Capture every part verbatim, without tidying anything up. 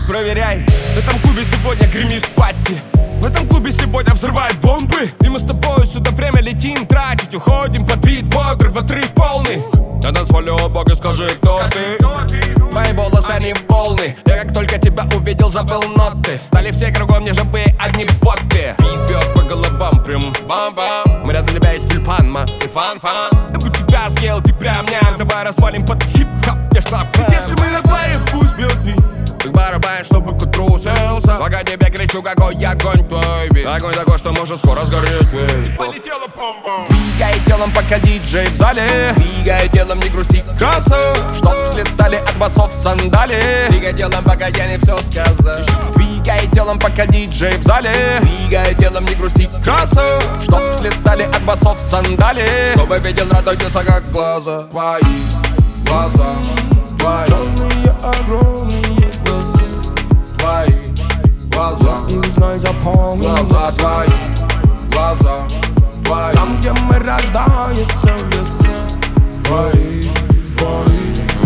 проверяй. В этом клубе сегодня гремит патти. В этом клубе сегодня взрывают бомбы. И мы с тобой сюда время летим тратить. Уходим под бит бодрый, в отрыв полный. На танцполе, о боги, скажи, кто ты? Твои волосы, они волны. Я как только тебя увидел, забыл ноты. Стали все кругом не жабы, одни боты. Бит бьет по головам, прям бам-бам. Мы рядом тебя есть тюльпан, ма и фан-фан. Я бы тебя съел, ты прям ням. Давай развалим под хип-хоп, я шла в рэп. Если мы на паре, пусть бьет бит. Ты барабанишь, чтобы к утру уселся. Пока тебе кричу, какой огонь твой бит. Огонь такой, что может скоро сгореть весь. Полетела бомба. Двигай телом, пока диджей в зале. Двигай телом, не грусти, краса. Чтоб слетали от басов сандали. Двигай телом, пока я не все сказал. Двигай телом, пока диджей в зале. Двигай телом, не грусти, краса. Чтоб слетали от басов сандали. Чтобы видел, радуются, как глаза твои. Глаза твои. Черные, огромные глаза твои. Глаза. И знай, запомни. Глаза твои. Глаза твои. Там, где мы рождаются весна. Твои, твои.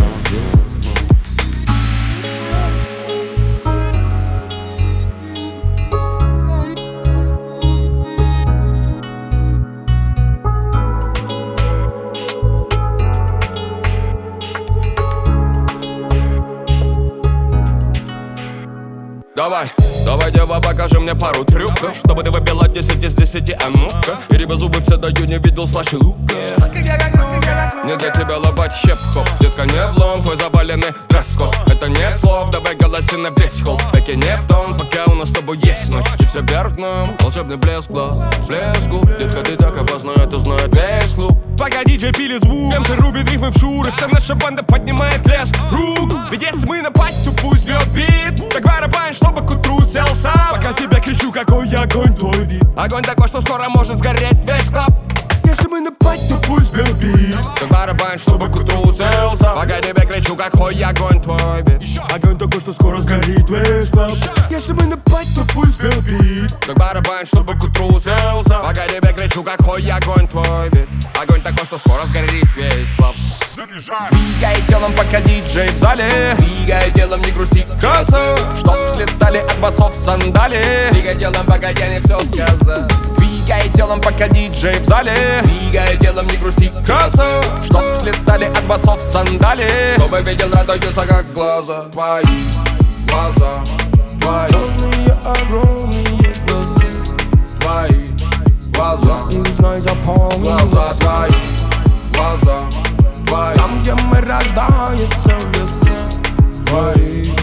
Давай, давай, дева, покажи мне пару трюков, чтобы ты выбила десять из десяти, а ну-ка. И рыба зубы все даю, не видел слаще лука. Не для тебя лобать хип-хоп, детка, не влом, твой заваленный дресс-код. Это нет слов, давай голоси на весь холл. Таки не в том, пока у нас с тобой есть ночь. И все вверх дном, волшебный блеск глаз, блеск губ. Детка, ты так опасна, это знает весь клуб. Пока диджей пилит звук, МС рубит рифмы в шуры. Вся наша банда поднимает лес рук. Ведь если мы на пати, то пусть бьет бит. Так барабань, чтобы к утру селся. Пока тебя кричу, какой огонь твой вид. Огонь такой, что скоро может сгореть весь клаб. Если мы на пати, то пусть бьет бит. Так барабань, чтобы к утру селся. Пока тебя кричу, какой огонь твой вид. Огонь такой, что скоро сгорит весь клаб. Если мы на пати, то пусть бьет бит. Так барабань, чтобы к утру селся. Пока тебя кричу, какой огонь твой вид. Огонь такой, что скоро сгорит весь клаб. Заряжай. Двигай телом, пока диджей в зале. Двигай телом, не грусти, краса. Чтоб слетали от басов сандали. Двигай телом, пока я не все сказал. Двигай телом, пока диджей в зале. Двигай телом, не грусти, краса. Чтоб слетали от басов сандали. Чтобы видел, радуются, как глаза твои. Глаза твои. Черные, огромные глаза твои. Глаза. И знай, запомни. Глаза твои. Глаза твои. Там, где мы рождаются весна. Твои.